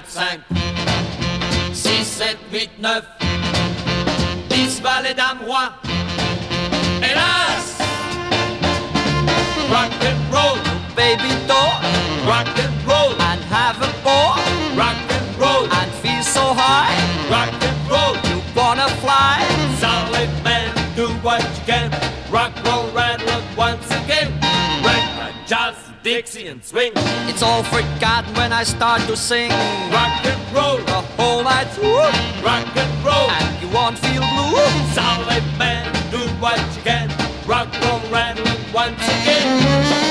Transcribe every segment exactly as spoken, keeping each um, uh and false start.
quatre, cinq, six, sept, huit, neuf, dix valets dames rois. Hélas, rock and roll, baby doll, rock and roll, and have a ball, rock and roll, and feel so high, rock and roll, you wanna fly. Solid man, do what you can, rock, roll, rattle it once again, rock, jazz, Dixie and swing. It's all forgotten when I start to sing. Rock and roll the whole night through. Rock and roll, and you won't feel blue. Solid man, do what you can. Rock, roll, rattle it once again.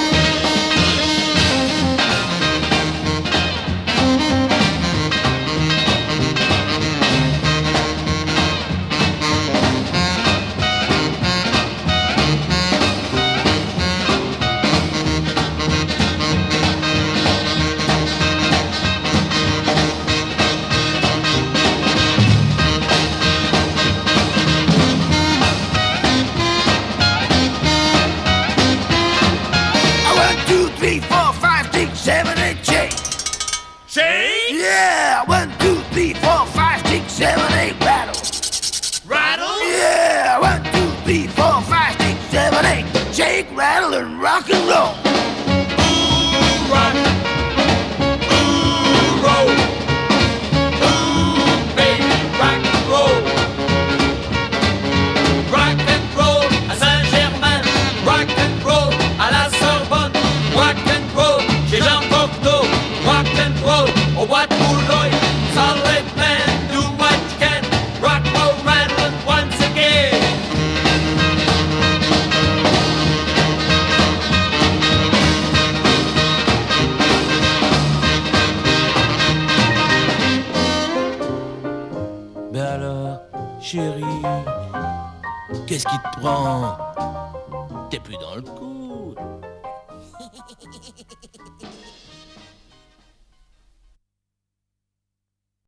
Seven, eight, shake. Shake? Yeah, one, two, three, four, five, six, seven, eight, rattle. Rattle? Yeah, one, two, three, four, five, six, seven, eight. Shake, rattle, and rock and roll. Ooh, rock. Ooh, roll. Ooh, baby, rock and roll. Rock and roll à Saint-Germain. Rock and roll à la Sorbonne. Rock and roll chez Jean Cocteau. Rock and roll au bois de Boulogne. Solid man, do what you can. Rock, roll, rattle it once again. Ben alors, chérie, qu'est-ce qui te prend? T'es plus dans le coup.